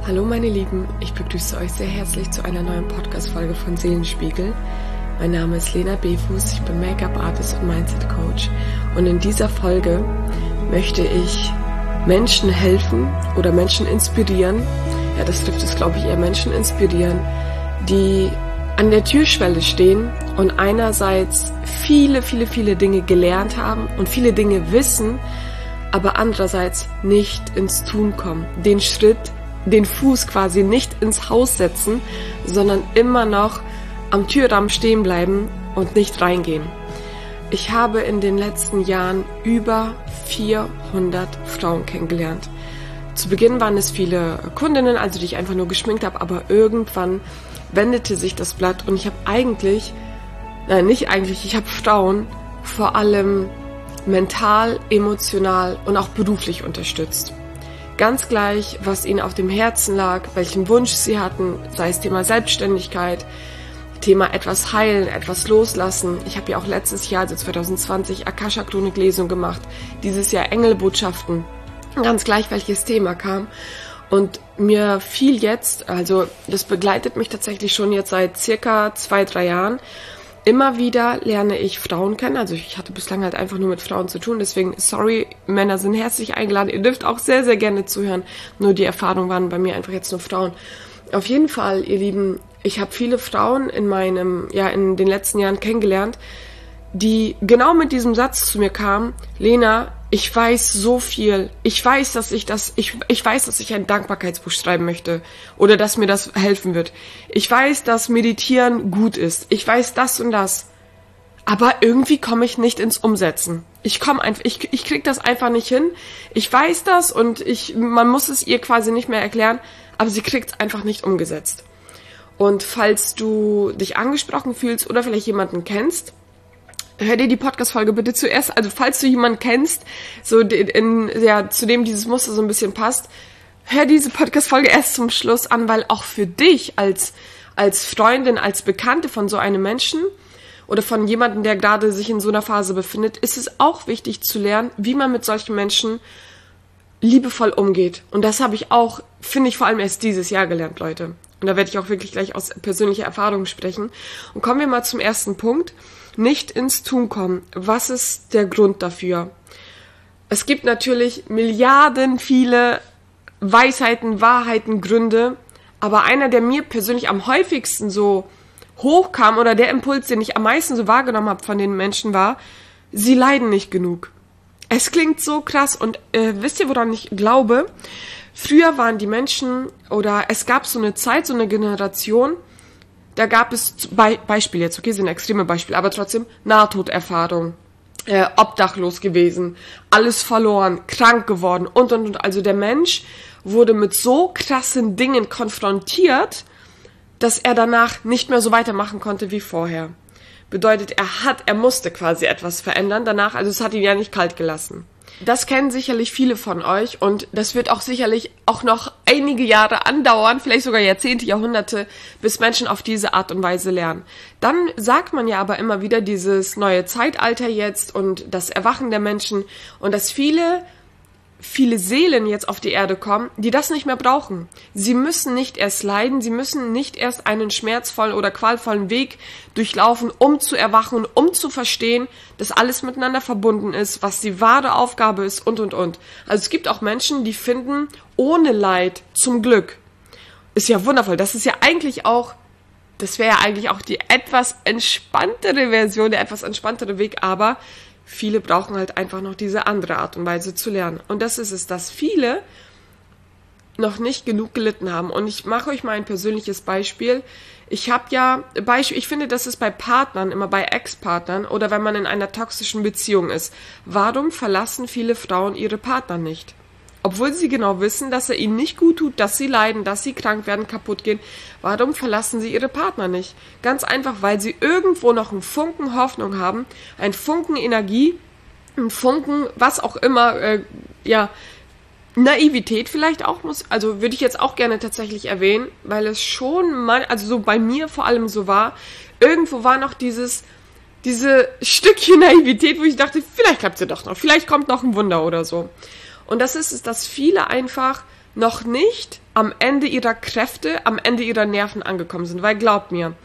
Hallo meine Lieben, ich begrüße euch sehr herzlich zu einer neuen Podcast-Folge von Seelenspiegel. Mein Name ist Lena Befuß, ich bin Make-up-Artist und Mindset-Coach und in dieser Folge möchte ich Menschen helfen oder Menschen inspirieren, ja das trifft es glaube ich eher, Menschen inspirieren, die an der Türschwelle stehen und einerseits viele Dinge gelernt haben und viele Dinge wissen, aber andererseits nicht ins Tun kommen, den Fuß quasi nicht ins Haus setzen, sondern immer noch am Türrahmen stehen bleiben und nicht reingehen. Ich habe in den letzten Jahren über 400 Frauen kennengelernt. Zu Beginn waren es viele Kundinnen, also die ich einfach nur geschminkt habe, aber irgendwann wendete sich das Blatt und ich habe ich habe Frauen vor allem mental, emotional und auch beruflich unterstützt. Ganz gleich, was ihnen auf dem Herzen lag, welchen Wunsch sie hatten, sei es Thema Selbstständigkeit, Thema etwas heilen, etwas loslassen. Ich habe ja auch letztes Jahr, also 2020, Akasha-Chronik-Lesung gemacht, dieses Jahr Engelbotschaften. Ganz gleich, welches Thema kam. Und mir fiel jetzt, also das begleitet mich tatsächlich schon jetzt seit circa 2-3 Jahren, immer wieder lerne ich Frauen kennen, also ich hatte bislang halt einfach nur mit Frauen zu tun, deswegen, sorry, Männer sind herzlich eingeladen, ihr dürft auch sehr, sehr gerne zuhören, nur die Erfahrungen waren bei mir einfach jetzt nur Frauen. Auf jeden Fall, ihr Lieben, ich habe viele Frauen in den letzten Jahren kennengelernt, die genau mit diesem Satz zu mir kamen: Lena, ich weiß so viel. Ich weiß, dass ich ein Dankbarkeitsbuch schreiben möchte oder dass mir das helfen wird. Ich weiß, dass Meditieren gut ist. Ich weiß das und das. Aber irgendwie komme ich nicht ins Umsetzen. Ich krieg das einfach nicht hin. Ich weiß das und man muss es ihr quasi nicht mehr erklären, aber sie kriegt es einfach nicht umgesetzt. Und falls du dich angesprochen fühlst oder vielleicht jemanden kennst, hör dir die Podcast-Folge bitte zuerst, also falls du jemanden kennst, zu dem dieses Muster so ein bisschen passt, hör diese Podcast-Folge erst zum Schluss an, weil auch für dich als Freundin, als Bekannte von so einem Menschen oder von jemandem, der gerade sich in so einer Phase befindet, ist es auch wichtig zu lernen, wie man mit solchen Menschen liebevoll umgeht. Und das habe ich auch, finde ich, vor allem erst dieses Jahr gelernt, Leute. Und da werde ich auch wirklich gleich aus persönlicher Erfahrung sprechen. Und kommen wir mal zum ersten Punkt. Nicht ins Tun kommen. Was ist der Grund dafür? Es gibt natürlich Milliarden viele Weisheiten, Wahrheiten, Gründe, aber einer, der mir persönlich am häufigsten so hochkam oder der Impuls, den ich am meisten so wahrgenommen habe von den Menschen war: sie leiden nicht genug. Es klingt so krass und wisst ihr, woran ich glaube? Früher waren die Menschen oder es gab so eine Zeit, so eine Generation, da gab es Beispiel jetzt, okay, sind extreme Beispiele, aber trotzdem Nahtoderfahrung, obdachlos gewesen, alles verloren, krank geworden und. Also der Mensch wurde mit so krassen Dingen konfrontiert, dass er danach nicht mehr so weitermachen konnte wie vorher. Bedeutet, er musste quasi etwas verändern danach, also es hat ihn ja nicht kalt gelassen. Das kennen sicherlich viele von euch und das wird auch sicherlich auch noch einige Jahre andauern, vielleicht sogar Jahrzehnte, Jahrhunderte, bis Menschen auf diese Art und Weise lernen. Dann sagt man ja aber immer wieder dieses neue Zeitalter jetzt und das Erwachen der Menschen und dass viele Seelen jetzt auf die Erde kommen, die das nicht mehr brauchen. Sie müssen nicht erst leiden, sie müssen nicht erst einen schmerzvollen oder qualvollen Weg durchlaufen, um zu erwachen und um zu verstehen, dass alles miteinander verbunden ist, was die wahre Aufgabe ist und. Also es gibt auch Menschen, die finden ohne Leid zum Glück. Ist ja wundervoll. Das wäre ja eigentlich auch die etwas entspanntere Version, der etwas entspanntere Weg, aber viele brauchen halt einfach noch diese andere Art und Weise zu lernen. Und das ist es, dass viele noch nicht genug gelitten haben. Und ich mache euch mal ein persönliches Beispiel. Ich finde, das ist bei Partnern, immer bei Ex-Partnern oder wenn man in einer toxischen Beziehung ist. Warum verlassen viele Frauen ihre Partner nicht? Obwohl sie genau wissen, dass er ihnen nicht gut tut, dass sie leiden, dass sie krank werden, kaputt gehen. Warum verlassen sie ihre Partner nicht? Ganz einfach, weil sie irgendwo noch einen Funken Hoffnung haben, einen Funken Energie, einen Funken, was auch immer, Naivität vielleicht auch also würde ich jetzt auch gerne tatsächlich erwähnen, weil es schon mal, also so bei mir vor allem so war, irgendwo war noch diese Stückchen Naivität, wo ich dachte, vielleicht klappt es ja doch noch, vielleicht kommt noch ein Wunder oder so. Und das ist es, dass viele einfach noch nicht am Ende ihrer Kräfte, am Ende ihrer Nerven angekommen sind. Weil glaubt mir,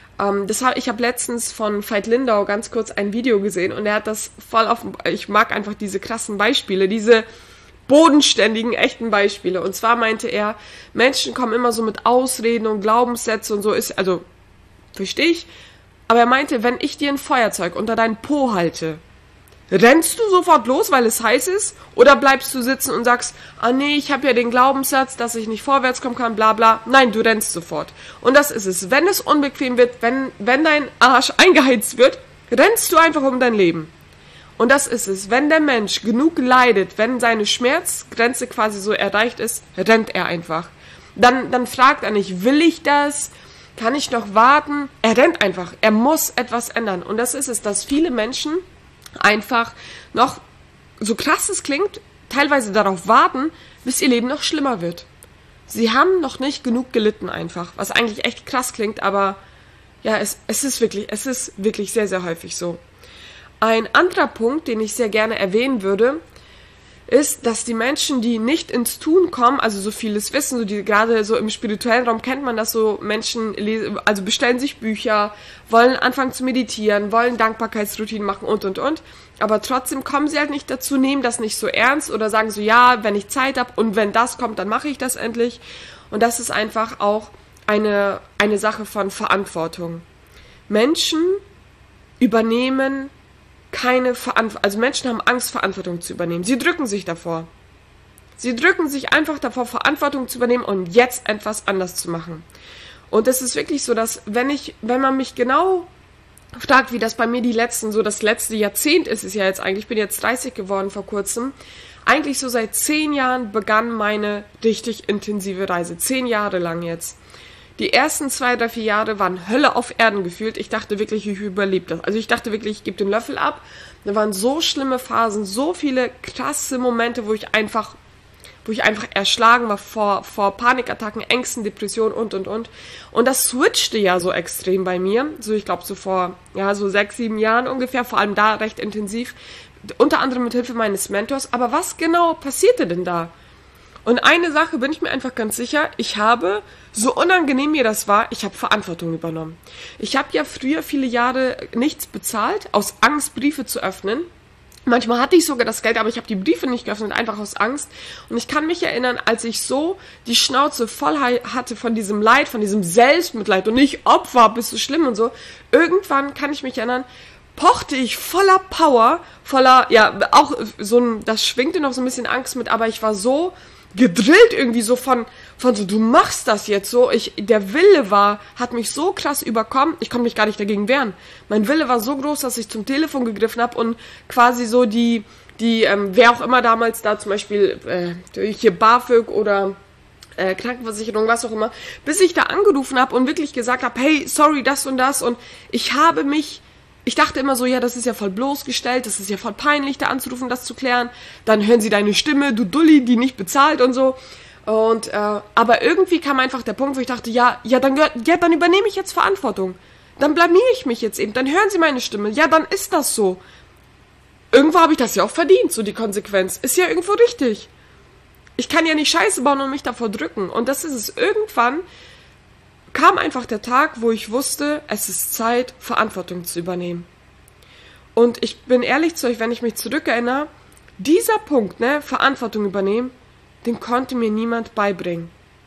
ich habe letztens von Veit Lindau ganz kurz ein Video gesehen und er hat das voll ich mag einfach diese krassen Beispiele, diese bodenständigen, echten Beispiele. Und zwar meinte er, Menschen kommen immer so mit Ausreden und Glaubenssätzen und so, verstehe ich, aber er meinte, wenn ich dir ein Feuerzeug unter deinen Po halte, rennst du sofort los, weil es heiß ist? Oder bleibst du sitzen und sagst, nee, ich habe ja den Glaubenssatz, dass ich nicht vorwärts kommen kann, bla bla. Nein, du rennst sofort. Und das ist es. Wenn es unbequem wird, wenn dein Arsch eingeheizt wird, rennst du einfach um dein Leben. Und das ist es. Wenn der Mensch genug leidet, wenn seine Schmerzgrenze quasi so erreicht ist, rennt er einfach. Dann fragt er nicht, will ich das? Kann ich noch warten? Er rennt einfach. Er muss etwas ändern. Und das ist es, dass viele Menschen einfach noch, so krass es klingt, teilweise darauf warten, bis ihr Leben noch schlimmer wird. Sie haben noch nicht genug gelitten einfach, was eigentlich echt krass klingt, aber ja, es ist wirklich sehr, sehr häufig so. Ein anderer Punkt, den ich sehr gerne erwähnen würde, ist, dass die Menschen, die nicht ins Tun kommen, also so vieles wissen, gerade so im spirituellen Raum kennt man das so, Menschen bestellen sich Bücher, wollen anfangen zu meditieren, wollen Dankbarkeitsroutinen machen und, aber trotzdem kommen sie halt nicht dazu, nehmen das nicht so ernst oder sagen so, ja, wenn ich Zeit habe und wenn das kommt, dann mache ich das endlich. Und das ist einfach auch eine Sache von Verantwortung. Menschen übernehmen keine Verantwortung, also Menschen haben Angst, Verantwortung zu übernehmen. Sie drücken sich davor. Sie drücken sich einfach davor, Verantwortung zu übernehmen und jetzt etwas anders zu machen. Und es ist wirklich so, dass wenn man mich genau fragt, wie das bei mir das letzte Jahrzehnt ist es ja jetzt eigentlich, ich bin jetzt 30 geworden vor kurzem, eigentlich so seit 10 Jahren begann meine richtig intensive Reise. 10 Jahre lang jetzt. Die ersten 2, 3, 4 Jahre waren Hölle auf Erden gefühlt. Ich dachte wirklich, ich überlebe das. Also ich dachte wirklich, ich gebe den Löffel ab. Da waren so schlimme Phasen, so viele krasse Momente, wo ich einfach erschlagen war vor Panikattacken, Ängsten, Depressionen und. Und das switchte ja so extrem bei mir. So, ich glaube, so vor 6, 7 Jahren ungefähr, vor allem da recht intensiv. Unter anderem mit Hilfe meines Mentors. Aber was genau passierte denn da? Und eine Sache bin ich mir einfach ganz sicher, so unangenehm mir das war, ich habe Verantwortung übernommen. Ich habe ja früher viele Jahre nichts bezahlt, aus Angst Briefe zu öffnen. Manchmal hatte ich sogar das Geld, aber ich habe die Briefe nicht geöffnet, einfach aus Angst. Und ich kann mich erinnern, als ich so die Schnauze voll hatte von diesem Leid, von diesem Selbstmitleid und nicht Opfer, bist so schlimm und so. Irgendwann kann ich mich erinnern, pochte ich voller Power, das schwingte noch so ein bisschen Angst mit, aber ich war so gedrillt irgendwie so von so, du machst das jetzt so, der Wille hat mich so krass überkommen, ich konnte mich gar nicht dagegen wehren. Mein Wille war so groß, dass ich zum Telefon gegriffen habe und quasi so wer auch immer damals da zum Beispiel, hier BAföG oder Krankenversicherung, was auch immer, bis ich da angerufen habe und wirklich gesagt habe, hey, sorry, das und das und ich dachte immer so, ja, das ist ja voll bloßgestellt, das ist ja voll peinlich, da anzurufen, das zu klären. Dann hören sie deine Stimme, du Dulli, die nicht bezahlt und so. Und aber irgendwie kam einfach der Punkt, wo ich dachte, dann übernehme ich jetzt Verantwortung. Dann blamiere ich mich jetzt eben, dann hören sie meine Stimme. Ja, dann ist das so. Irgendwo habe ich das ja auch verdient, so die Konsequenz. Ist ja irgendwo richtig. Ich kann ja nicht Scheiße bauen und mich davor drücken. Und das ist es. Irgendwann kam einfach der Tag, wo ich wusste, es ist Zeit, Verantwortung zu übernehmen. Und ich bin ehrlich zu euch, wenn ich mich zurückerinnere, dieser Punkt, Verantwortung übernehmen, den konnte mir niemand beibringen.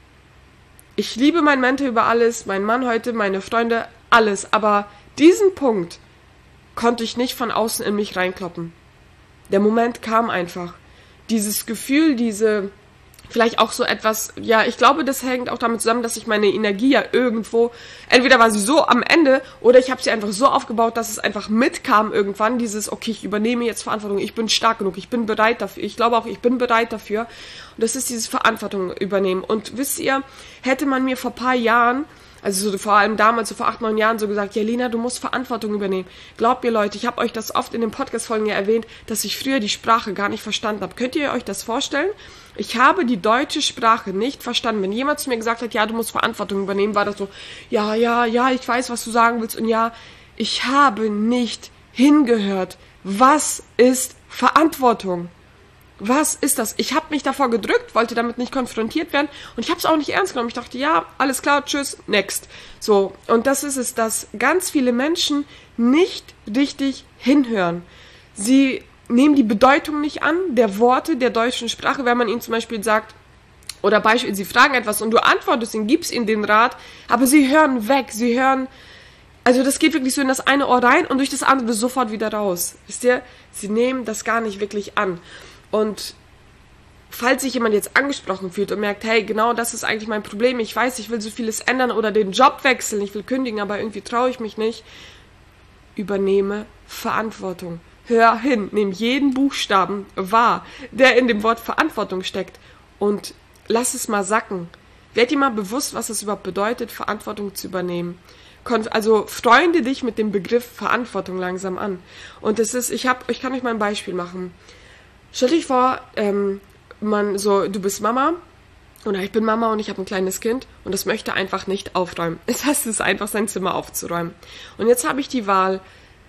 Ich liebe meinen Mentor über alles, meinen Mann heute, meine Freunde, alles, aber diesen Punkt konnte ich nicht von außen in mich reinkloppen. Der Moment kam einfach. Dieses Gefühl, vielleicht auch so etwas, ich glaube, das hängt auch damit zusammen, dass ich meine Energie ja irgendwo, entweder war sie so am Ende oder ich habe sie einfach so aufgebaut, dass es einfach mitkam irgendwann, okay, ich übernehme jetzt Verantwortung, ich bin stark genug, ich bin bereit dafür, ich glaube auch, ich bin bereit dafür und das ist dieses Verantwortung übernehmen und wisst ihr, hätte man mir vor ein paar Jahren, also so vor allem damals, so vor 8, 9 Jahren so gesagt, ja Lena, du musst Verantwortung übernehmen. Glaubt mir Leute, ich habe euch das oft in den Podcast-Folgen ja erwähnt, dass ich früher die Sprache gar nicht verstanden habe. Könnt ihr euch das vorstellen? Ich habe die deutsche Sprache nicht verstanden. Wenn jemand zu mir gesagt hat, ja, du musst Verantwortung übernehmen, war das so, ja, ich weiß, was du sagen willst und ja, ich habe nicht hingehört. Was ist Verantwortung? Was ist das? Ich habe mich davor gedrückt, wollte damit nicht konfrontiert werden und ich habe es auch nicht ernst genommen. Ich dachte, ja, alles klar, tschüss, next. So, und das ist es, dass ganz viele Menschen nicht richtig hinhören. Sie nehmen die Bedeutung nicht an der Worte der deutschen Sprache, wenn man ihnen zum Beispiel sagt, oder Beispiel, sie fragen etwas und du antwortest ihnen, gibst ihnen den Rat, aber sie hören weg, sie hören, also das geht wirklich so in das eine Ohr rein und durch das andere sofort wieder raus. Wisst ihr? Sie nehmen das gar nicht wirklich an. Und falls sich jemand jetzt angesprochen fühlt und merkt, hey, genau das ist eigentlich mein Problem, ich weiß, ich will so vieles ändern oder den Job wechseln, ich will kündigen, aber irgendwie traue ich mich nicht, übernehme Verantwortung. Hör hin, nimm jeden Buchstaben wahr, der in dem Wort Verantwortung steckt und lass es mal sacken. Werd dir mal bewusst, was es überhaupt bedeutet, Verantwortung zu übernehmen. Also freunde dich mit dem Begriff Verantwortung langsam an. Und das ist, ich kann euch mal ein Beispiel machen. Stell dich vor, du bist Mama oder ich bin Mama und ich habe ein kleines Kind und das möchte einfach nicht aufräumen. Es heißt, es ist einfach, sein Zimmer aufzuräumen. Und jetzt habe ich die Wahl,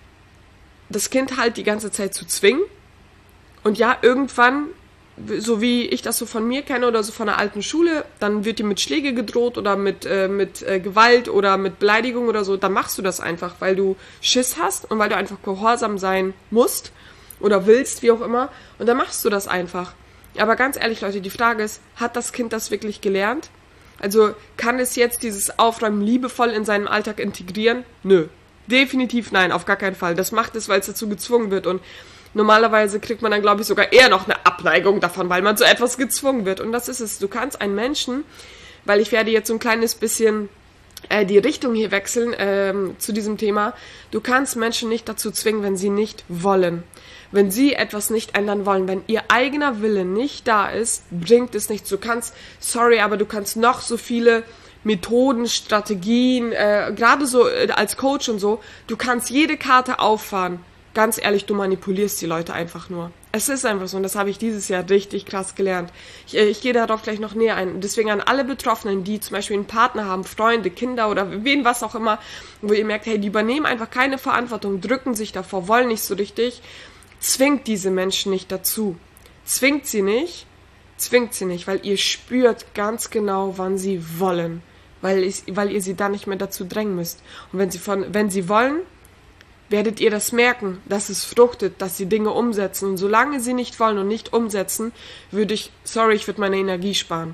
das Kind halt die ganze Zeit zu zwingen und ja, irgendwann, so wie ich das so von mir kenne oder so von der alten Schule, dann wird dir mit Schläge gedroht oder mit Gewalt oder mit Beleidigung oder so, dann machst du das einfach, weil du Schiss hast und weil du einfach gehorsam sein musst oder willst, wie auch immer, und dann machst du das einfach. Aber ganz ehrlich, Leute, die Frage ist, hat das Kind das wirklich gelernt? Also kann es jetzt dieses Aufräumen liebevoll in seinen Alltag integrieren? Nö. Definitiv nein, auf gar keinen Fall. Das macht es, weil es dazu gezwungen wird und normalerweise kriegt man dann, glaube ich, sogar eher noch eine Abneigung davon, weil man zu etwas gezwungen wird. Und das ist es. Du kannst einen Menschen, weil ich werde jetzt so ein kleines bisschen die Richtung hier wechseln zu diesem Thema, du kannst Menschen nicht dazu zwingen, wenn sie nicht wollen. Wenn sie etwas nicht ändern wollen, wenn ihr eigener Wille nicht da ist, bringt es nichts. Du kannst noch so viele Methoden, Strategien, gerade so als Coach und so, du kannst jede Karte auffahren. Ganz ehrlich, du manipulierst die Leute einfach nur. Es ist einfach so und das habe ich dieses Jahr richtig krass gelernt. Ich gehe darauf gleich noch näher ein. Deswegen an alle Betroffenen, die zum Beispiel einen Partner haben, Freunde, Kinder oder wen, was auch immer, wo ihr merkt, hey, die übernehmen einfach keine Verantwortung, drücken sich davor, wollen nicht so richtig, zwingt diese Menschen nicht dazu. Zwingt sie nicht, weil ihr spürt ganz genau, wann sie wollen. Weil ihr sie dann nicht mehr dazu drängen müsst. Und wenn sie wollen, werdet ihr das merken, dass es fruchtet, dass sie Dinge umsetzen. Und solange sie nicht wollen und nicht umsetzen, würde ich meine Energie sparen.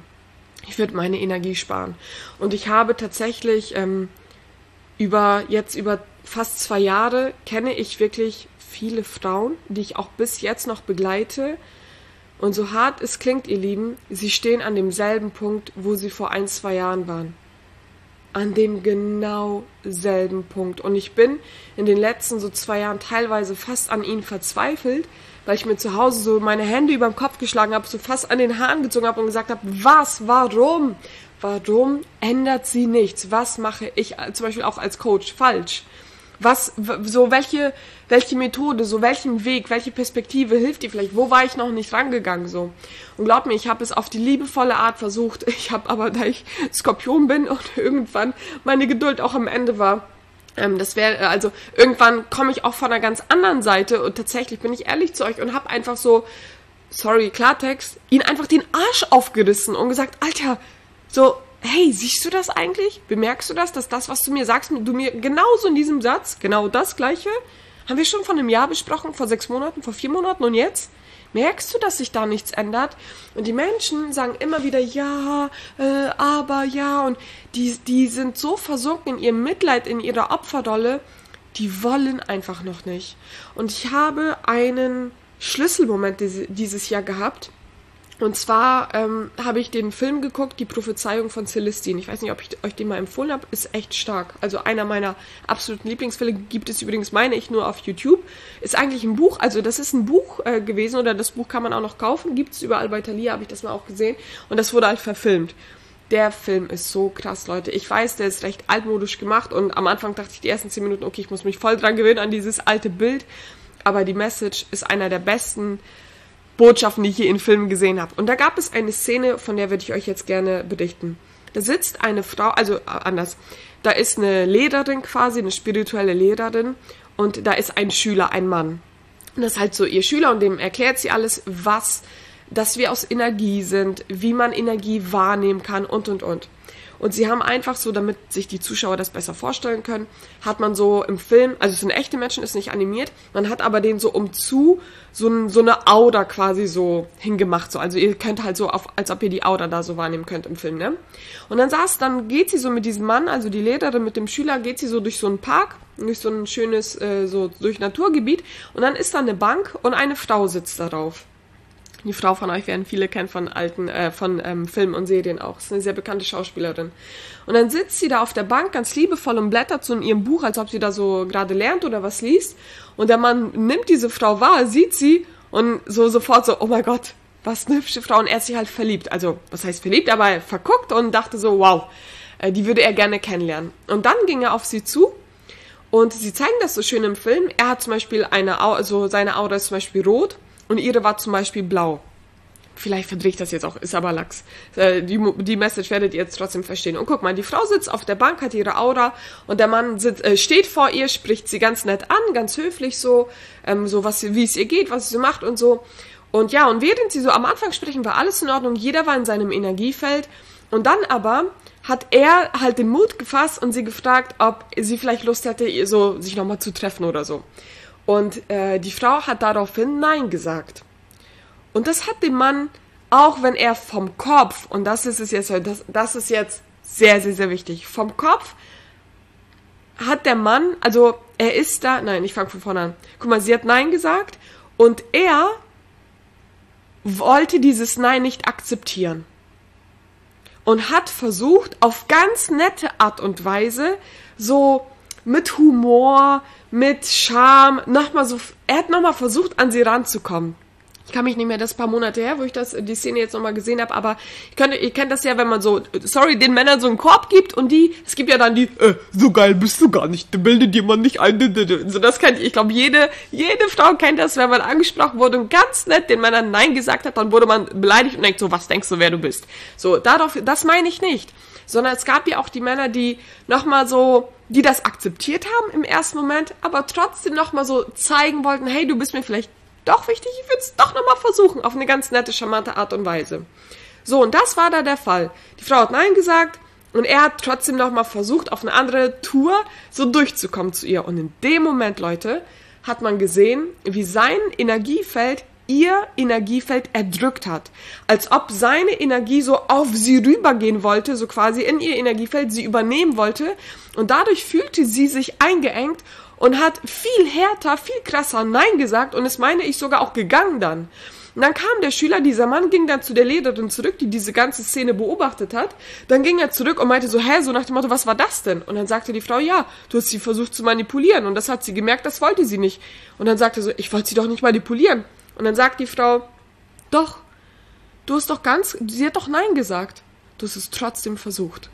Und ich habe tatsächlich über fast 2 Jahre kenne ich wirklich viele Frauen, die ich auch bis jetzt noch begleite. Und so hart es klingt, ihr Lieben, sie stehen an demselben Punkt, wo sie vor 1-2 Jahren waren. An dem genau selben Punkt. Und ich bin in den letzten so 2 Jahren teilweise fast an ihnen verzweifelt, weil ich mir zu Hause so meine Hände über den Kopf geschlagen habe, so fast an den Haaren gezogen habe und gesagt habe, warum? Warum ändert sie nichts? Was mache ich zum Beispiel auch als Coach falsch? Welche Methode, so welchen Weg, welche Perspektive hilft dir vielleicht? Wo war ich noch nicht rangegangen, so? Und glaub mir, ich habe es auf die liebevolle Art versucht. Ich habe aber, da ich Skorpion bin und irgendwann meine Geduld auch am Ende war, irgendwann komme ich auch von einer ganz anderen Seite und tatsächlich bin ich ehrlich zu euch und habe einfach so, Klartext, ihn einfach den Arsch aufgerissen und gesagt, Alter, so, hey, siehst du das eigentlich? Bemerkst du das, dass das, was du mir sagst, du mir genauso in diesem Satz, genau das Gleiche, haben wir schon vor einem Jahr besprochen, vor 6 Monaten, vor 4 Monaten und jetzt? Merkst du, dass sich da nichts ändert? Und die Menschen sagen immer wieder, ja, aber ja, und die sind so versunken in ihrem Mitleid, in ihrer Opferrolle, die wollen einfach noch nicht. Und ich habe einen Schlüsselmoment dieses Jahr gehabt. Und zwar habe ich den Film geguckt, Die Prophezeiung von Celestine. Ich weiß nicht, ob ich euch den mal empfohlen habe. Ist echt stark. Also einer meiner absoluten Lieblingsfilme, gibt es übrigens, meine ich, nur auf YouTube. Ist eigentlich ein Buch, also das ist ein Buch gewesen oder das Buch kann man auch noch kaufen. Gibt es überall bei Thalia, habe ich das mal auch gesehen. Und das wurde halt verfilmt. Der Film ist so krass, Leute. Ich weiß, der ist recht altmodisch gemacht und am Anfang dachte ich die ersten 10 Minuten, okay, ich muss mich voll dran gewöhnen an dieses alte Bild. Aber die Message ist einer der besten Botschaften, die ich hier in Filmen gesehen habe. Und da gab es eine Szene, von der würde ich euch jetzt gerne berichten. Da sitzt eine Frau, also anders, da ist eine Lehrerin quasi, eine spirituelle Lehrerin und da ist ein Schüler, ein Mann. Und das ist halt so ihr Schüler und dem erklärt sie alles, was dass wir aus Energie sind, wie man Energie wahrnehmen kann und. Und sie haben einfach so, damit sich die Zuschauer das besser vorstellen können, hat man so im Film, also es sind echte Menschen, ist nicht animiert, man hat aber den so so eine Aura quasi so hingemacht. So. Also ihr könnt halt so, als ob ihr die Aura da so wahrnehmen könnt im Film, ne? Und dann geht sie so mit diesem Mann, also die Lehrerin mit dem Schüler, geht sie so durch so einen Park, durch so ein schönes, so durch Naturgebiet, und dann ist da eine Bank und eine Frau sitzt darauf. Die Frau von euch werden viele kennen von Filmen und Serien auch. Das ist eine sehr bekannte Schauspielerin. Und dann sitzt sie da auf der Bank ganz liebevoll und blättert so in ihrem Buch, als ob sie da so gerade lernt oder was liest. Und der Mann nimmt diese Frau wahr, sieht sie und so sofort so, oh mein Gott, was eine hübsche Frau. Und er ist sich halt verliebt. Also, was heißt verliebt? Aber verguckt und dachte so, wow, die würde er gerne kennenlernen. Und dann ging er auf sie zu. Und sie zeigen das so schön im Film. Er hat zum Beispiel seine Aura ist zum Beispiel rot. Und ihre war zum Beispiel blau. Vielleicht verdrehe ich das jetzt auch, ist aber Lachs. Die Message werdet ihr jetzt trotzdem verstehen. Und guck mal, die Frau sitzt auf der Bank, hat ihre Aura und der Mann steht vor ihr, spricht sie ganz nett an, ganz höflich so, wie es ihr geht, was sie so macht und so. Und ja, und während sie so am Anfang sprechen, war alles in Ordnung, jeder war in seinem Energiefeld. Und dann aber hat er halt den Mut gefasst und sie gefragt, ob sie vielleicht Lust hätte, so sich nochmal zu treffen oder so. Und die Frau hat daraufhin Nein gesagt. Und das hat dem Mann, auch wenn er vom Kopf, und das ist jetzt sehr, sehr, sehr wichtig, vom Kopf hat der Mann, also er ist da, nein, ich fange von vorne an. Guck mal, sie hat Nein gesagt und er wollte dieses Nein nicht akzeptieren. Und hat versucht, auf ganz nette Art und Weise, so mit Humor, mit Charme, er hat nochmal versucht, an sie ranzukommen. Ich kann mich nicht mehr, das ist ein paar Monate her, wo ich die Szene jetzt nochmal gesehen habe, aber ihr kennt das ja, wenn man den Männern so einen Korb gibt und es gibt ja dann so geil bist du gar nicht, bilde dir mal nicht ein, so das kennt ich glaube, jede Frau kennt das, wenn man angesprochen wurde und ganz nett den Männern Nein gesagt hat, dann wurde man beleidigt und denkt so, was denkst du, wer du bist? So, das meine ich nicht, sondern es gab ja auch die Männer, die nochmal so, die das akzeptiert haben im ersten Moment, aber trotzdem nochmal so zeigen wollten, hey, du bist mir vielleicht doch wichtig, ich würde es doch nochmal versuchen, auf eine ganz nette, charmante Art und Weise. So, und das war da der Fall. Die Frau hat Nein gesagt und er hat trotzdem nochmal versucht, auf eine andere Tour so durchzukommen zu ihr. Und in dem Moment, Leute, hat man gesehen, wie sein Energiefeld ihr Energiefeld erdrückt hat. Als ob seine Energie so auf sie rübergehen wollte, so quasi in ihr Energiefeld, sie übernehmen wollte. Und dadurch fühlte sie sich eingeengt und hat viel härter, viel krasser Nein gesagt und ist, meine ich, sogar auch gegangen dann. Und dann kam der Schüler, dieser Mann ging dann zu der Lehrerin zurück, die diese ganze Szene beobachtet hat. Dann ging er zurück und meinte so, so nach dem Motto, was war das denn? Und dann sagte die Frau, ja, du hast sie versucht zu manipulieren. Und das hat sie gemerkt, das wollte sie nicht. Und dann sagte er so, ich wollte sie doch nicht manipulieren. Und dann sagt die Frau, doch, sie hat doch Nein gesagt. Du hast es trotzdem versucht.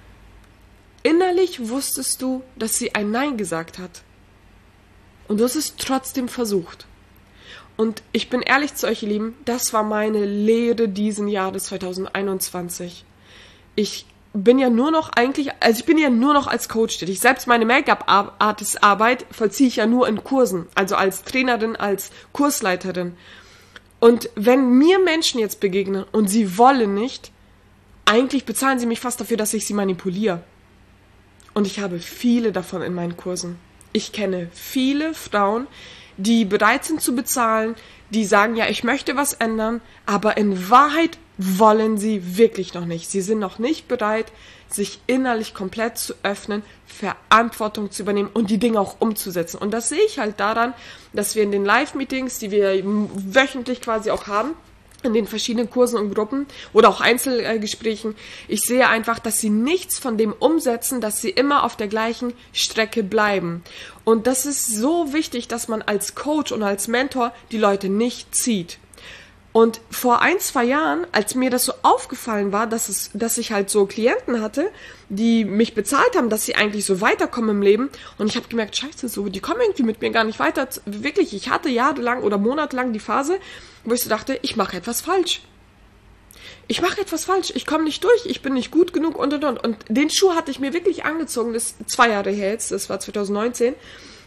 Innerlich wusstest du, dass sie ein Nein gesagt hat. Und du hast es trotzdem versucht. Und ich bin ehrlich zu euch, ihr Lieben, das war meine Lehre diesen Jahres 2021. Ich bin ja nur noch als Coach tätig. Selbst meine Make-up-Artist-Arbeit vollziehe ich ja nur in Kursen, also als Trainerin, als Kursleiterin. Und wenn mir Menschen jetzt begegnen und sie wollen nicht, eigentlich bezahlen sie mich fast dafür, dass ich sie manipuliere. Und ich habe viele davon in meinen Kursen. Ich kenne viele Frauen, die bereit sind zu bezahlen, die sagen, ja, ich möchte was ändern, aber in Wahrheit wollen sie wirklich noch nicht. Sie sind noch nicht bereit, sich innerlich komplett zu öffnen, Verantwortung zu übernehmen und die Dinge auch umzusetzen. Und das sehe ich halt daran, dass wir in den Live-Meetings, die wir wöchentlich quasi auch haben, in den verschiedenen Kursen und Gruppen oder auch Einzelgesprächen, ich sehe einfach, dass sie nichts von dem umsetzen, dass sie immer auf der gleichen Strecke bleiben. Und das ist so wichtig, dass man als Coach und als Mentor die Leute nicht zieht. Und vor 1-2 Jahren, als mir das so aufgefallen war, dass ich halt so Klienten hatte, die mich bezahlt haben, dass sie eigentlich so weiterkommen im Leben, und ich habe gemerkt, scheiße, so, die kommen irgendwie mit mir gar nicht weiter. Wirklich, ich hatte jahrelang oder monatelang die Phase, wo ich so dachte, ich mache etwas falsch. Ich komme nicht durch, ich bin nicht gut genug und. Und den Schuh hatte ich mir wirklich angezogen, das ist 2 Jahre her jetzt, das war 2019.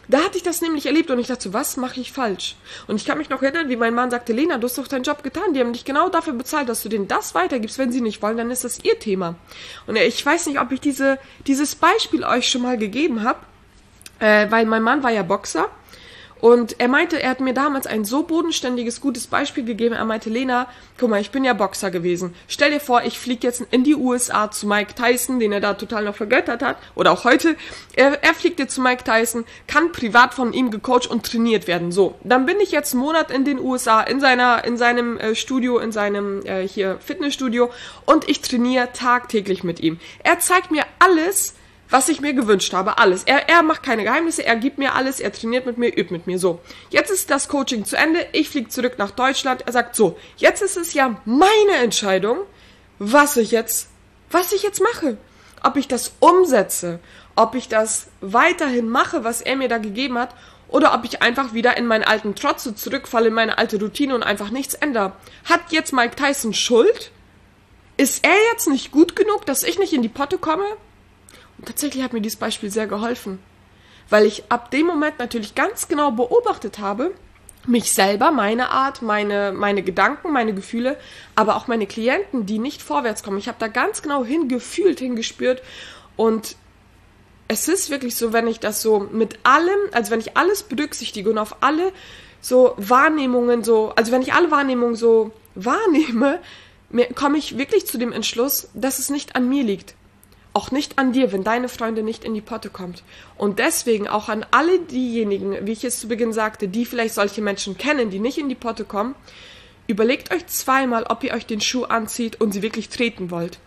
Da hatte ich das nämlich erlebt und ich dachte so, was mache ich falsch? Und ich kann mich noch erinnern, wie mein Mann sagte, Lena, du hast doch deinen Job getan, die haben dich genau dafür bezahlt, dass du denen das weitergibst. Wenn sie nicht wollen, dann ist das ihr Thema. Und ich weiß nicht, ob ich dieses Beispiel euch schon mal gegeben habe, weil mein Mann war ja Boxer. Und er meinte, er hat mir damals ein so bodenständiges, gutes Beispiel gegeben. Er meinte, Lena, guck mal, ich bin ja Boxer gewesen. Stell dir vor, ich fliege jetzt in die USA zu Mike Tyson, den er da total noch vergöttert hat. Oder auch heute. Er fliegt jetzt zu Mike Tyson, kann privat von ihm gecoacht und trainiert werden. So, dann bin ich jetzt einen Monat in den USA, in seinem Studio, in seinem hier Fitnessstudio. Und ich trainiere tagtäglich mit ihm. Er zeigt mir alles, was ich mir gewünscht habe, alles. Er macht keine Geheimnisse, er gibt mir alles, er trainiert mit mir, übt mit mir, so. Jetzt ist das Coaching zu Ende, ich fliege zurück nach Deutschland, er sagt so, jetzt ist es ja meine Entscheidung, was ich jetzt mache. Ob ich das umsetze, ob ich das weiterhin mache, was er mir da gegeben hat, oder ob ich einfach wieder in meinen alten Trotz zurückfalle, in meine alte Routine und einfach nichts ändere. Hat jetzt Mike Tyson Schuld? Ist er jetzt nicht gut genug, dass ich nicht in die Potte komme? Und tatsächlich hat mir dieses Beispiel sehr geholfen, weil ich ab dem Moment natürlich ganz genau beobachtet habe, mich selber, meine Art, meine Gedanken, meine Gefühle, aber auch meine Klienten, die nicht vorwärts kommen. Ich habe da ganz genau hingefühlt, hingespürt und es ist wirklich so, wenn ich das so mit allem, also wenn ich alles berücksichtige und auf alle so Wahrnehmungen so, also wenn ich alle Wahrnehmungen so wahrnehme, komme ich wirklich zu dem Entschluss, dass es nicht an mir liegt. Auch nicht an dir, wenn deine Freundin nicht in die Potte kommt. Und deswegen auch an alle diejenigen, wie ich es zu Beginn sagte, die vielleicht solche Menschen kennen, die nicht in die Potte kommen, überlegt euch zweimal, ob ihr euch den Schuh anzieht und sie wirklich treten wollt.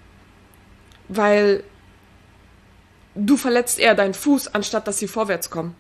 Weil du verletzt eher deinen Fuß, anstatt dass sie vorwärts kommen.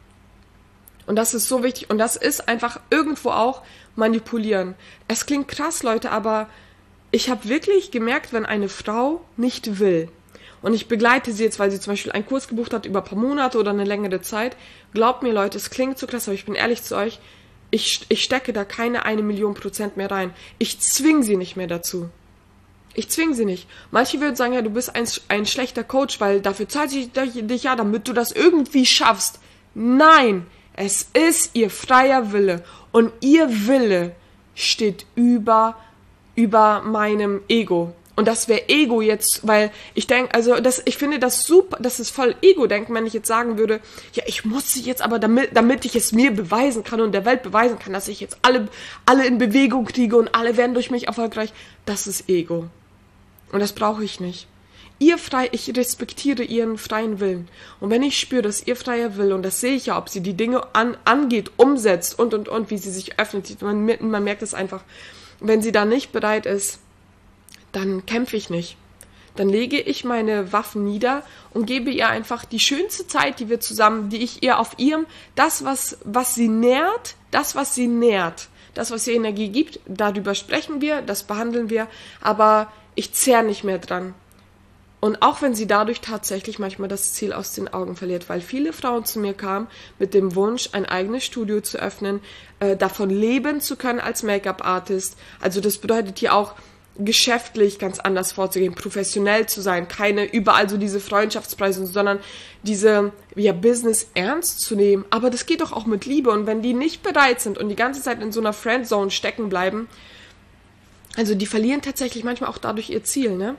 Und das ist so wichtig. Und das ist einfach irgendwo auch manipulieren. Es klingt krass, Leute, aber ich habe wirklich gemerkt, wenn eine Frau nicht will, und ich begleite sie jetzt, weil sie zum Beispiel einen Kurs gebucht hat über ein paar Monate oder eine längere Zeit, glaubt mir, Leute, es klingt so krass, aber ich bin ehrlich zu euch, ich stecke da keine 1.000.000% mehr rein. Ich zwinge sie nicht mehr dazu. Ich zwinge sie nicht. Manche würden sagen, ja, du bist ein schlechter Coach, weil dafür zahlt sie dich ja, damit du das irgendwie schaffst. Nein, es ist ihr freier Wille. Und ihr Wille steht über meinem Ego. Und das wäre Ego jetzt, weil ich denke, also ich finde das super, das ist voll Ego-Denken, wenn ich jetzt sagen würde, ja, ich muss sie jetzt aber, damit ich es mir beweisen kann und der Welt beweisen kann, dass ich jetzt alle in Bewegung kriege und alle werden durch mich erfolgreich, das ist Ego. Und das brauche ich nicht. Ich respektiere ihren freien Willen. Und wenn ich spüre, dass ihr freier Wille, und das sehe ich ja, ob sie die Dinge angeht, umsetzt und, wie sie sich öffnet, man merkt es einfach. Wenn sie da nicht bereit ist, dann kämpfe ich nicht. Dann lege ich meine Waffen nieder und gebe ihr einfach die schönste Zeit, die wir zusammen, die ich ihr auf ihrem, das, was sie nährt, das, was sie ihr Energie gibt, darüber sprechen wir, das behandeln wir, aber ich zehre nicht mehr dran. Und auch wenn sie dadurch tatsächlich manchmal das Ziel aus den Augen verliert, weil viele Frauen zu mir kamen mit dem Wunsch, ein eigenes Studio zu öffnen, davon leben zu können als Make-up-Artist. Also das bedeutet hier auch, geschäftlich ganz anders vorzugehen, professionell zu sein, keine überall so diese Freundschaftspreise, sondern diese Business ernst zu nehmen. Aber das geht doch auch mit Liebe. Und wenn die nicht bereit sind und die ganze Zeit in so einer Friendzone stecken bleiben, also die verlieren tatsächlich manchmal auch dadurch ihr Ziel, ne?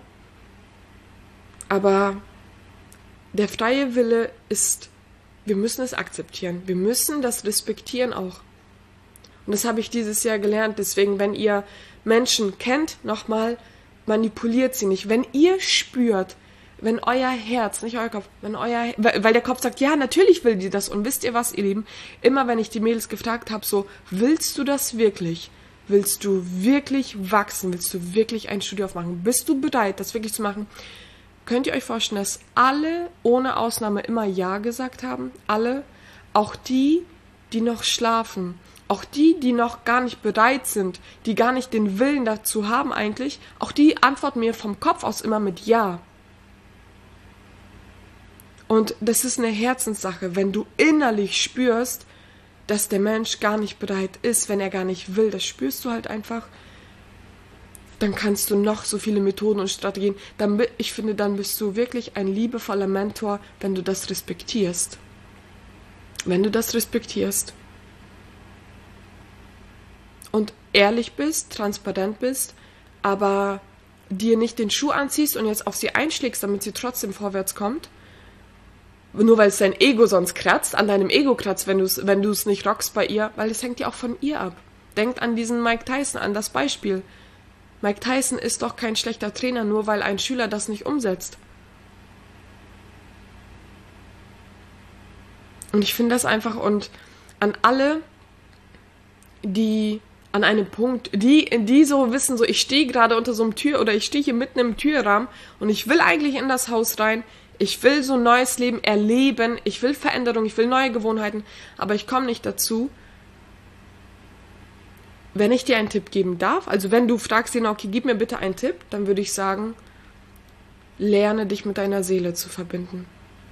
Aber der freie Wille ist, wir müssen es akzeptieren. Wir müssen das respektieren auch. Und das habe ich dieses Jahr gelernt. Deswegen, wenn ihr Menschen kennt, nochmal, manipuliert sie nicht. Wenn ihr spürt, wenn euer Herz, nicht euer Kopf, weil der Kopf sagt, ja, natürlich will die das. Und wisst ihr was, ihr Lieben? Immer wenn ich die Mädels gefragt habe, so, willst du das wirklich? Willst du wirklich wachsen? Willst du wirklich ein Studio aufmachen? Bist du bereit, das wirklich zu machen? Könnt ihr euch vorstellen, dass alle ohne Ausnahme immer Ja gesagt haben? Alle? Auch die, die noch schlafen. Auch die, die noch gar nicht bereit sind, die gar nicht den Willen dazu haben eigentlich, auch die antworten mir vom Kopf aus immer mit Ja. Und das ist eine Herzenssache, wenn du innerlich spürst, dass der Mensch gar nicht bereit ist, wenn er gar nicht will, das spürst du halt einfach, dann kannst du noch so viele Methoden und Strategien, ich finde, dann bist du wirklich ein liebevoller Mentor, wenn du das respektierst. wenn du das respektierst und ehrlich bist, transparent bist, aber dir nicht den Schuh anziehst und jetzt auf sie einschlägst, damit sie trotzdem vorwärts kommt, nur weil es dein Ego sonst kratzt, an deinem Ego kratzt, wenn du es nicht rockst bei ihr, weil es hängt ja auch von ihr ab. Denkt an diesen Mike Tyson, an das Beispiel. Mike Tyson ist doch kein schlechter Trainer, nur weil ein Schüler das nicht umsetzt. Und ich finde das einfach, und an alle, die an einem Punkt, die so wissen, so ich stehe gerade unter so einem oder ich stehe hier mitten im Türrahmen und ich will eigentlich in das Haus rein, ich will so ein neues Leben erleben, ich will Veränderung, ich will neue Gewohnheiten, aber ich komme nicht dazu. Wenn ich dir einen Tipp geben darf, also wenn du fragst, okay, gib mir bitte einen Tipp, dann würde ich sagen, lerne dich mit deiner Seele zu verbinden.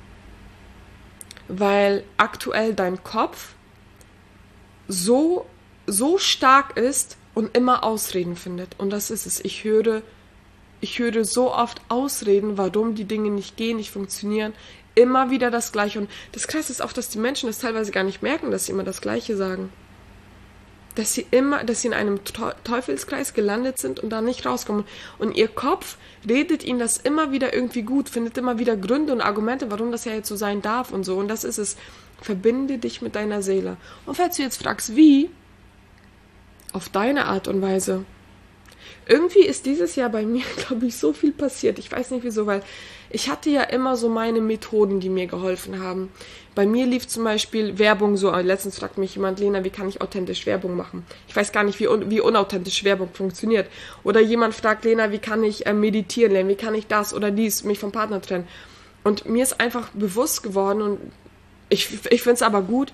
Weil aktuell dein Kopf so stark ist und immer Ausreden findet. Und das ist es. Ich höre so oft Ausreden, warum die Dinge nicht gehen, nicht funktionieren. Immer wieder das Gleiche. Und das Krasse ist auch, dass die Menschen das teilweise gar nicht merken, dass sie immer das Gleiche sagen. Dass sie in einem Teufelskreis gelandet sind und da nicht rauskommen. Und ihr Kopf redet ihnen das immer wieder irgendwie gut, findet immer wieder Gründe und Argumente, warum das ja jetzt so sein darf und so. Und das ist es. Verbinde dich mit deiner Seele. Und falls du jetzt fragst, wie? Auf deine Art und Weise. Irgendwie ist dieses Jahr bei mir, glaube ich, so viel passiert. Ich weiß nicht wieso, weil ich hatte ja immer so meine Methoden, die mir geholfen haben. Bei mir lief zum Beispiel Werbung so. Letztens fragt mich jemand, Lena, wie kann ich authentisch Werbung machen? Ich weiß gar nicht, wie unauthentisch Werbung funktioniert. Oder jemand fragt, Lena, wie kann ich meditieren lernen? Wie kann ich das oder dies, mich vom Partner trennen? Und mir ist einfach bewusst geworden, und ich finde es aber gut,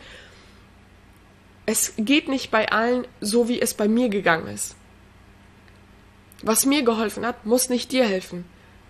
es geht nicht bei allen so, wie es bei mir gegangen ist. Was mir geholfen hat, muss nicht dir helfen.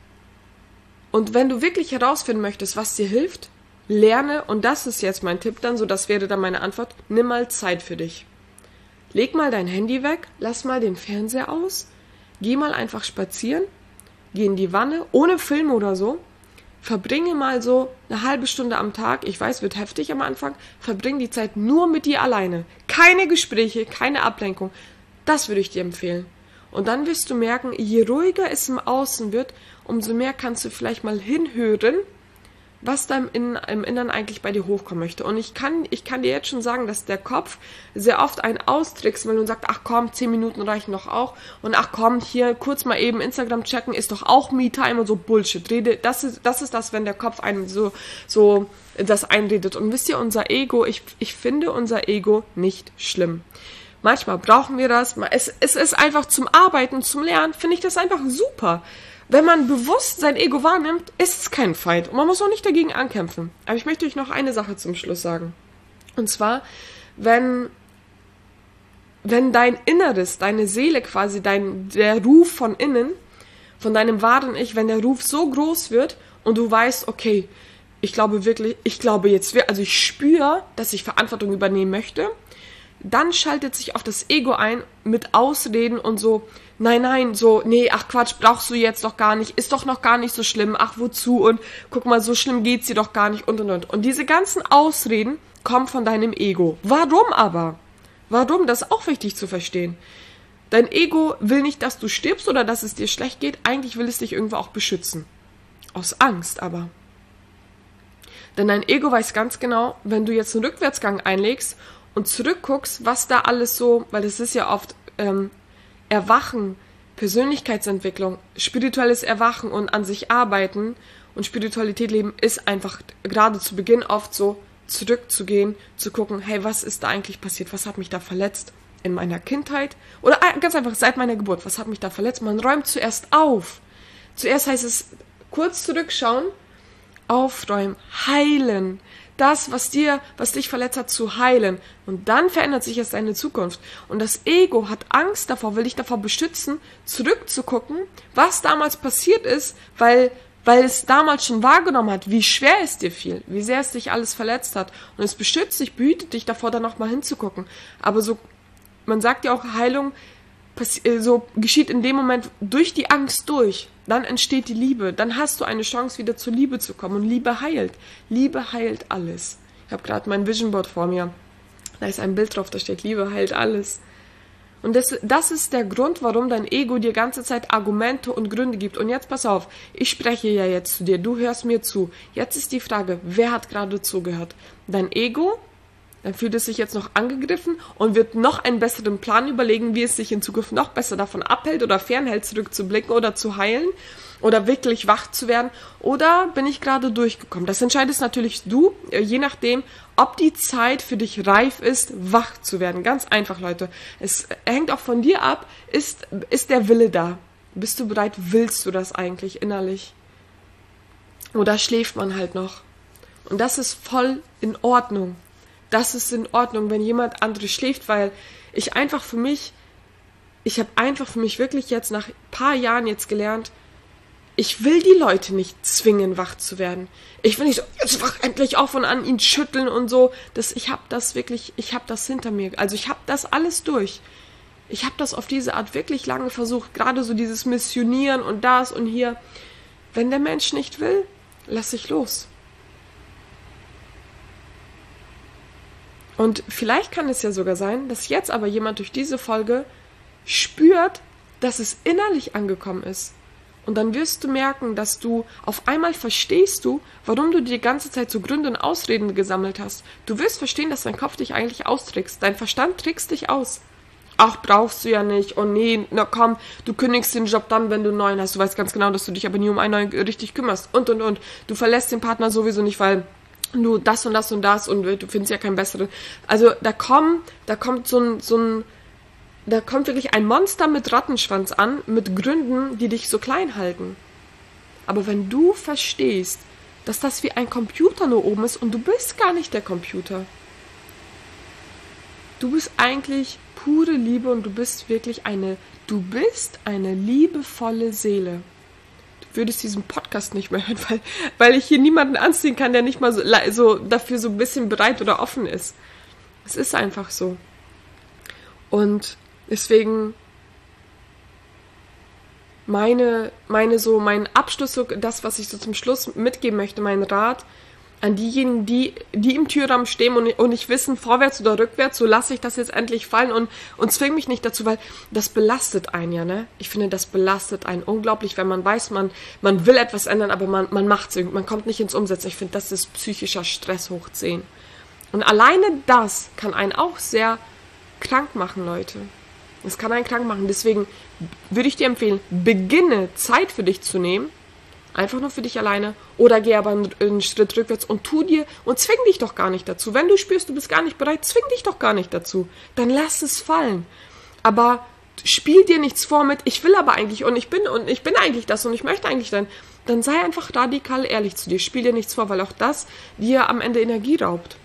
Und wenn du wirklich herausfinden möchtest, was dir hilft, lerne, und das ist jetzt mein Tipp dann, so das wäre dann meine Antwort, nimm mal Zeit für dich. Leg mal dein Handy weg, lass mal den Fernseher aus, geh mal einfach spazieren, geh in die Wanne, ohne Film oder so, verbringe mal so eine halbe Stunde am Tag, ich weiß, wird heftig am Anfang, verbring die Zeit nur mit dir alleine. Keine Gespräche, keine Ablenkung. Das würde ich dir empfehlen. Und dann wirst du merken, je ruhiger es im Außen wird, umso mehr kannst du vielleicht mal hinhören, was da im Inneren eigentlich bei dir hochkommen möchte. Und ich kann dir jetzt schon sagen, dass der Kopf sehr oft einen austrickst, weil du sagst, ach komm, 10 Minuten reichen doch auch. Und ach komm, hier kurz mal eben Instagram checken, ist doch auch Me-Time und so Bullshit. Das ist das, wenn der Kopf einem so das einredet. Und wisst ihr, unser Ego, ich finde unser Ego nicht schlimm. Manchmal brauchen wir das. Es ist einfach zum Arbeiten, zum Lernen, finde ich das einfach super. Wenn man bewusst sein Ego wahrnimmt, ist es kein Feind. Und man muss auch nicht dagegen ankämpfen. Aber ich möchte euch noch eine Sache zum Schluss sagen. Und zwar, wenn dein Inneres, deine Seele quasi, der Ruf von innen, von deinem wahren Ich, wenn der Ruf so groß wird und du weißt, okay, ich glaube jetzt, also ich spüre, dass ich Verantwortung übernehmen möchte, dann schaltet sich auf das Ego ein mit Ausreden und so, nein, so, nee, ach Quatsch, brauchst du jetzt doch gar nicht, ist doch noch gar nicht so schlimm, ach wozu und guck mal, so schlimm geht's dir doch gar nicht und. Und diese ganzen Ausreden kommen von deinem Ego. Warum aber? Warum? Das ist auch wichtig zu verstehen. Dein Ego will nicht, dass du stirbst oder dass es dir schlecht geht, eigentlich will es dich irgendwo auch beschützen. Aus Angst aber. Denn dein Ego weiß ganz genau, wenn du jetzt einen Rückwärtsgang einlegst und zurückguckst, was da alles so, weil das ist ja oft Erwachen, Persönlichkeitsentwicklung, spirituelles Erwachen und an sich arbeiten und Spiritualität leben, ist einfach gerade zu Beginn oft so, zurückzugehen, zu gucken, hey, was ist da eigentlich passiert, was hat mich da verletzt in meiner Kindheit oder ganz einfach seit meiner Geburt, was hat mich da verletzt? Man räumt zuerst auf. Zuerst heißt es, kurz zurückschauen, aufräumen, heilen, das, was dich verletzt hat, zu heilen. Und dann verändert sich erst deine Zukunft. Und das Ego hat Angst davor, will dich davor beschützen, zurückzugucken, was damals passiert ist, weil es damals schon wahrgenommen hat, wie schwer es dir fiel, wie sehr es dich alles verletzt hat. Und es beschützt dich, behütet dich davor, da nochmal hinzugucken. Aber so, man sagt ja auch, Heilung so geschieht in dem Moment durch die Angst durch. Dann entsteht die Liebe. Dann hast du eine Chance, wieder zur Liebe zu kommen. Und Liebe heilt. Liebe heilt alles. Ich habe gerade mein Vision Board vor mir. Da ist ein Bild drauf, da steht, Liebe heilt alles. Und das ist der Grund, warum dein Ego dir ganze Zeit Argumente und Gründe gibt. Und jetzt pass auf, ich spreche ja jetzt zu dir, du hörst mir zu. Jetzt ist die Frage, wer hat gerade zugehört? Dein Ego? Dann fühlt es sich jetzt noch angegriffen und wird noch einen besseren Plan überlegen, wie es sich in Zukunft noch besser davon abhält oder fernhält, zurückzublicken oder zu heilen oder wirklich wach zu werden. Oder bin ich gerade durchgekommen? Das entscheidest natürlich du, je nachdem, ob die Zeit für dich reif ist, wach zu werden. Ganz einfach, Leute. Es hängt auch von dir ab, ist der Wille da? Bist du bereit? Willst du das eigentlich innerlich? Oder schläft man halt noch? Und das ist voll in Ordnung. Das ist in Ordnung, wenn jemand anderes schläft, weil ich habe einfach für mich wirklich jetzt nach ein paar Jahren jetzt gelernt, ich will die Leute nicht zwingen, wach zu werden. Ich will nicht so, jetzt wach endlich auf und an ihn schütteln und so. Ich habe das hinter mir. Also ich habe das alles durch. Ich habe das auf diese Art wirklich lange versucht. Gerade so dieses Missionieren und das und hier. Wenn der Mensch nicht will, lass ich los. Und vielleicht kann es ja sogar sein, dass jetzt aber jemand durch diese Folge spürt, dass es innerlich angekommen ist. Und dann wirst du merken, dass du auf einmal verstehst warum du die ganze Zeit so Gründe und Ausreden gesammelt hast. Du wirst verstehen, dass dein Kopf dich eigentlich austrickst. Dein Verstand trickst dich aus. Ach, brauchst du ja nicht. Oh nee, na komm, du kündigst den Job dann, wenn du einen neuen hast. Du weißt ganz genau, dass du dich aber nie um einen neuen richtig kümmerst. Und. Du verlässt den Partner sowieso nicht, weil du das und das und das und du findest ja keinen besseren. Also da kommt wirklich ein Monster mit Rattenschwanz an, mit Gründen, die dich so klein halten. Aber wenn du verstehst, dass das wie ein Computer nur oben ist und du bist gar nicht der Computer. Du bist eigentlich pure Liebe und du bist eine liebevolle Seele. Du würdest diesen Podcast nicht mehr hören, weil ich hier niemanden anziehen kann, der nicht mal so dafür so ein bisschen bereit oder offen ist. Es ist einfach so. Und deswegen mein Abschluss, das, was ich so zum Schluss mitgeben möchte, mein Rat an diejenigen, die im Türrahmen stehen und nicht wissen, vorwärts oder rückwärts, so lasse ich das jetzt endlich fallen und zwinge mich nicht dazu, weil das belastet einen ja, ne? Ich finde, das belastet einen unglaublich, wenn man weiß, man will etwas ändern, aber man macht es irgendwie, man kommt nicht ins Umsetzen. Ich finde, das ist psychischer Stress hoch 10. Und alleine das kann einen auch sehr krank machen, Leute. Das kann einen krank machen. Deswegen würde ich dir empfehlen, beginne Zeit für dich zu nehmen, einfach nur für dich alleine, oder geh aber einen Schritt rückwärts und zwing dich doch gar nicht dazu. Wenn du spürst, du bist gar nicht bereit, zwing dich doch gar nicht dazu. Dann lass es fallen. Aber spiel dir nichts vor mit, ich will aber eigentlich und ich bin eigentlich das und ich möchte eigentlich dann sei einfach radikal ehrlich zu dir. Spiel dir nichts vor, weil auch das dir am Ende Energie raubt.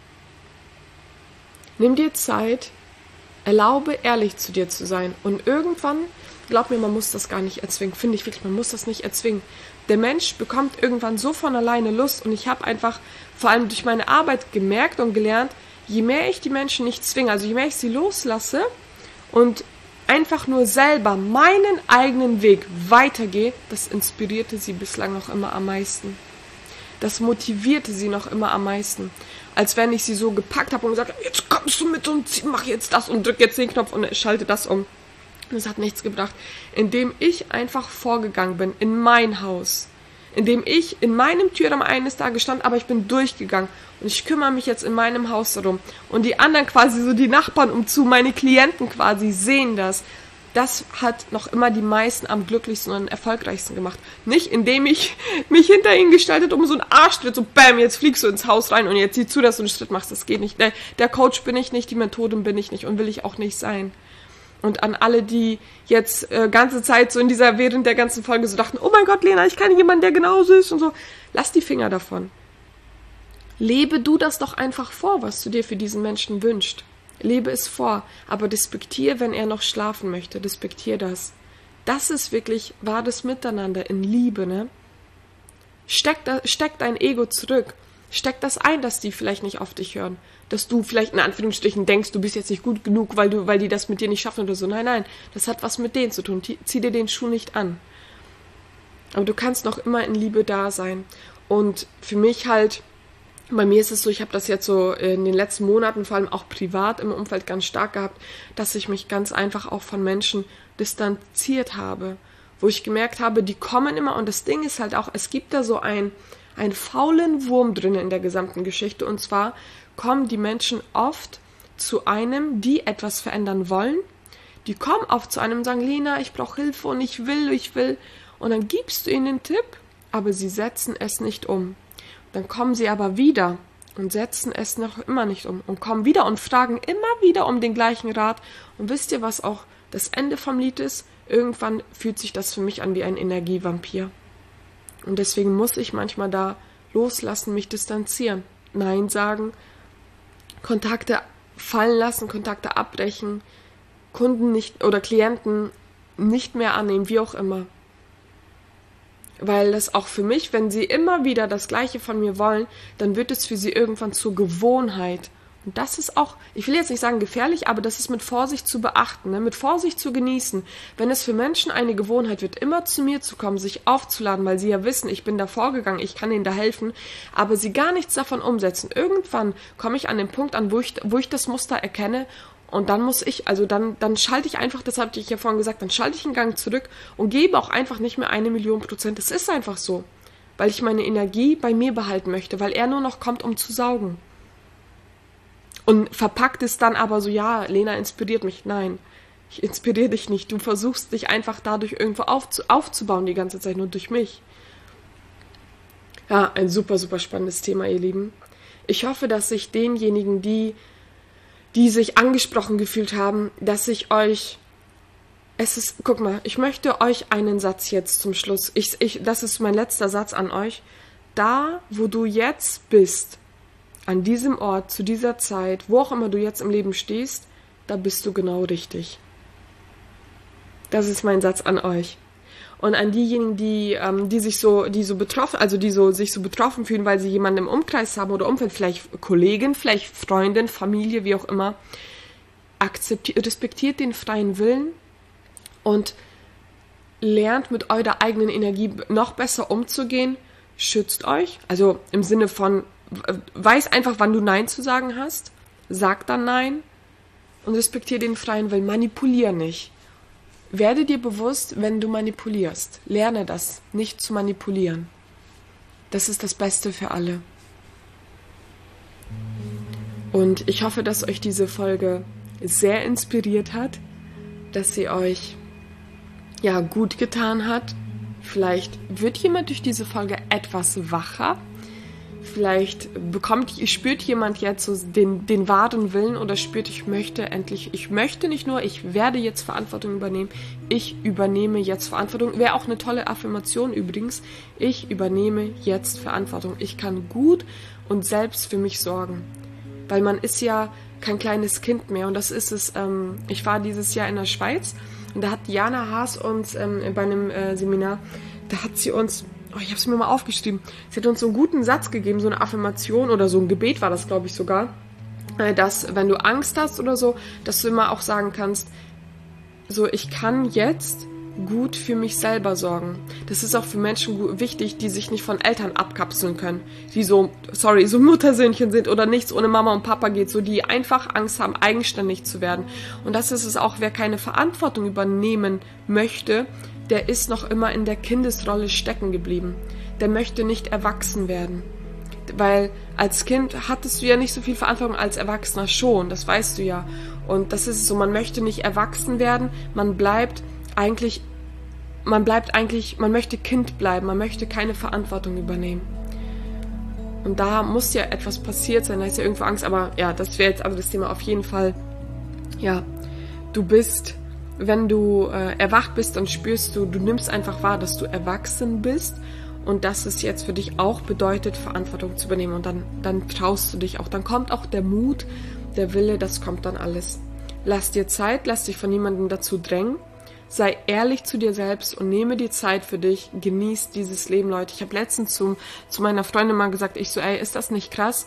Nimm dir Zeit, erlaube, ehrlich zu dir zu sein. Und irgendwann, glaub mir, man muss das gar nicht erzwingen. Finde ich wirklich, man muss das nicht erzwingen. Der Mensch bekommt irgendwann so von alleine Lust. Und ich habe einfach, vor allem durch meine Arbeit, gemerkt und gelernt, je mehr ich die Menschen nicht zwinge, also je mehr ich sie loslasse und einfach nur selber meinen eigenen Weg weitergehe, das inspirierte sie bislang noch immer am meisten. Das motivierte sie noch immer am meisten. Als wenn ich sie so gepackt habe und gesagt habe, jetzt kommst du mit und mach jetzt das und drück jetzt den Knopf und schalte das um. Das hat nichts gebracht. Indem ich einfach vorgegangen bin in mein Haus. Indem ich in meinem Türrahmen eines Tages stand, aber ich bin durchgegangen. Und ich kümmere mich jetzt in meinem Haus darum. Und die anderen quasi so, die Nachbarn meine Klienten quasi sehen das. Das hat noch immer die meisten am glücklichsten und erfolgreichsten gemacht. Nicht, indem ich mich hinter ihnen gestaltet, um so einen Arschtritt, so bam, jetzt fliegst du ins Haus rein und jetzt sieh zu, dass du einen Schritt machst. Das geht nicht. Der Coach bin ich nicht, die Methodin bin ich nicht und will ich auch nicht sein. Und an alle, die jetzt ganze Zeit so während der ganzen Folge so dachten, oh mein Gott, Lena, ich kenne jemanden, der genauso ist und so. Lass die Finger davon. Lebe du das doch einfach vor, was du dir für diesen Menschen wünschst. Lebe es vor, aber respektiere, wenn er noch schlafen möchte. Respektiere das. Das ist wirklich wahres Miteinander in Liebe, ne? Steck dein Ego zurück. Steck das ein, dass die vielleicht nicht auf dich hören. Dass du vielleicht in Anführungsstrichen denkst, du bist jetzt nicht gut genug, weil die das mit dir nicht schaffen oder so. Nein, das hat was mit denen zu tun. Zieh dir den Schuh nicht an. Aber du kannst noch immer in Liebe da sein. Und für mich halt Bei mir ist es so, ich habe das jetzt so in den letzten Monaten, vor allem auch privat im Umfeld ganz stark gehabt, dass ich mich ganz einfach auch von Menschen distanziert habe, wo ich gemerkt habe, die kommen immer, und das Ding ist halt auch, es gibt da so einen faulen Wurm drin in der gesamten Geschichte, und zwar kommen die Menschen oft zu einem, die etwas verändern wollen, die kommen oft zu einem und sagen, Lena, ich brauche Hilfe und ich will, und dann gibst du ihnen den Tipp, aber sie setzen es nicht um. Dann kommen sie aber wieder und setzen es noch immer nicht um und kommen wieder und fragen immer wieder um den gleichen Rat. Und wisst ihr, was auch das Ende vom Lied ist? Irgendwann fühlt sich das für mich an wie ein Energievampir. Und deswegen muss ich manchmal da loslassen, mich distanzieren, Nein sagen, Kontakte fallen lassen, Kontakte abbrechen, Kunden nicht oder Klienten nicht mehr annehmen, wie auch immer. Weil das auch für mich, wenn sie immer wieder das Gleiche von mir wollen, dann wird es für sie irgendwann zur Gewohnheit. Und das ist auch, ich will jetzt nicht sagen gefährlich, aber das ist mit Vorsicht zu beachten, ne? Mit Vorsicht zu genießen. Wenn es für Menschen eine Gewohnheit wird, immer zu mir zu kommen, sich aufzuladen, weil sie ja wissen, ich bin da vorgegangen, ich kann ihnen da helfen, aber sie gar nichts davon umsetzen. Irgendwann komme ich an den Punkt an, wo ich das Muster erkenne. Und dann muss ich, also dann schalte ich einfach, das habe ich ja vorhin gesagt, dann schalte ich einen Gang zurück und gebe auch einfach nicht mehr 1.000.000%. Es ist einfach so, weil ich meine Energie bei mir behalten möchte, weil er nur noch kommt, um zu saugen. Und verpackt es dann aber so, ja, Lena inspiriert mich. Nein, ich inspiriere dich nicht. Du versuchst dich einfach dadurch irgendwo aufzubauen die ganze Zeit, nur durch mich. Ja, ein super, super spannendes Thema, ihr Lieben. Ich hoffe, dass ich denjenigen, die sich angesprochen gefühlt haben, dass ich euch, guck mal, ich möchte euch einen Satz jetzt zum Schluss, das ist mein letzter Satz an euch, da, wo du jetzt bist, an diesem Ort, zu dieser Zeit, wo auch immer du jetzt im Leben stehst, da bist du genau richtig. Das ist mein Satz an euch. Und an diejenigen, die sich so betroffen fühlen, weil sie jemanden im Umkreis haben oder Umfeld, vielleicht Kollegen, vielleicht Freundin, Familie, wie auch immer, respektiert den freien Willen und lernt mit eurer eigenen Energie noch besser umzugehen, schützt euch, also im Sinne von, weiß einfach, wann du Nein zu sagen hast, sag dann Nein und respektier den freien Willen, manipulier nicht. Werde dir bewusst, wenn du manipulierst. Lerne das, nicht zu manipulieren. Das ist das Beste für alle. Und ich hoffe, dass euch diese Folge sehr inspiriert hat, dass sie euch ja gut getan hat. Vielleicht wird jemand durch diese Folge etwas wacher. Vielleicht spürt jemand jetzt so den wahren Willen oder spürt, ich möchte nicht nur, ich werde jetzt Verantwortung übernehmen, ich übernehme jetzt Verantwortung. Wäre auch eine tolle Affirmation übrigens. Ich übernehme jetzt Verantwortung. Ich kann gut und selbst für mich sorgen. Weil man ist ja kein kleines Kind mehr und das ist es. Ich war dieses Jahr in der Schweiz und da hat Diana Haas uns bei einem Seminar, da hat sie uns, ich habe es mir mal aufgeschrieben, sie hat uns so einen guten Satz gegeben, so eine Affirmation oder so ein Gebet war das, glaube ich, sogar, dass, wenn du Angst hast oder so, dass du immer auch sagen kannst, so, ich kann jetzt gut für mich selber sorgen. Das ist auch für Menschen wichtig, die sich nicht von Eltern abkapseln können, die so Muttersöhnchen sind oder nichts ohne Mama und Papa geht, so die einfach Angst haben, eigenständig zu werden. Und das ist es auch, wer keine Verantwortung übernehmen möchte, der ist noch immer in der Kindesrolle stecken geblieben. Der möchte nicht erwachsen werden. Weil als Kind hattest du ja nicht so viel Verantwortung, als Erwachsener schon, das weißt du ja. Und das ist es so, man möchte nicht erwachsen werden, man möchte Kind bleiben, man möchte keine Verantwortung übernehmen. Und da muss ja etwas passiert sein, da ist ja irgendwo Angst, aber ja, das wäre jetzt aber das Thema auf jeden Fall. Ja, du bist, wenn du erwacht bist, dann spürst du nimmst einfach wahr, dass du erwachsen bist und dass es jetzt für dich auch bedeutet, Verantwortung zu übernehmen. Und dann traust du dich auch, dann kommt auch der Mut, der Wille, das kommt dann alles. Lass dir Zeit, lass dich von niemandem dazu drängen. Sei ehrlich zu dir selbst und nehme die Zeit für dich. Genieß dieses Leben, Leute. Ich habe letztens zu meiner Freundin mal gesagt, ist das nicht krass?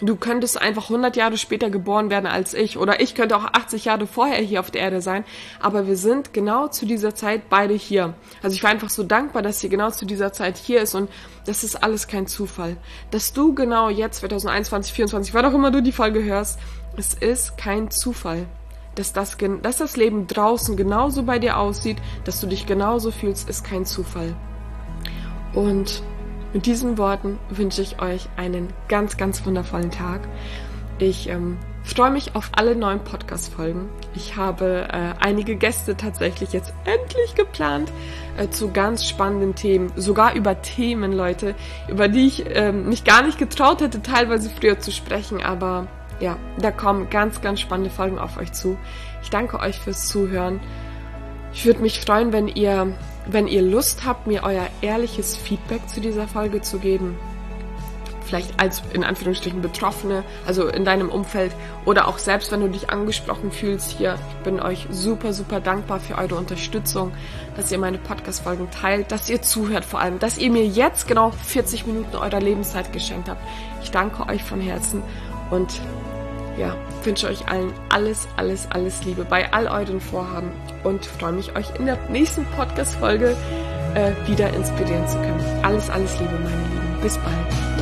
Du könntest einfach 100 Jahre später geboren werden als ich oder ich könnte auch 80 Jahre vorher hier auf der Erde sein, aber wir sind genau zu dieser Zeit beide hier. Also ich war einfach so dankbar, dass sie genau zu dieser Zeit hier ist und das ist alles kein Zufall. Dass du genau jetzt, 2021, 2024, wann auch immer du die Folge hörst, es ist kein Zufall. Dass das Leben draußen genauso bei dir aussieht, dass du dich genauso fühlst, ist kein Zufall. Und mit diesen Worten wünsche ich euch einen ganz, ganz wundervollen Tag. Ich freue mich auf alle neuen Podcast-Folgen. Ich habe einige Gäste tatsächlich jetzt endlich geplant zu ganz spannenden Themen. Sogar über Themen, Leute, über die ich mich gar nicht getraut hätte, teilweise früher zu sprechen. Aber ja, da kommen ganz, ganz spannende Folgen auf euch zu. Ich danke euch fürs Zuhören. Ich würde mich freuen, wenn ihr Lust habt, mir euer ehrliches Feedback zu dieser Folge zu geben. Vielleicht als, in Anführungsstrichen, Betroffene, also in deinem Umfeld oder auch selbst, wenn du dich angesprochen fühlst hier. Ich bin euch super, super dankbar für eure Unterstützung, dass ihr meine Podcast-Folgen teilt, dass ihr zuhört vor allem, dass ihr mir jetzt genau 40 Minuten eurer Lebenszeit geschenkt habt. Ich danke euch von Herzen und ja, wünsche euch allen alles, alles, alles Liebe bei all euren Vorhaben und freue mich, euch in der nächsten Podcast-Folge wieder inspirieren zu können. Alles, alles Liebe, meine Lieben. Bis bald.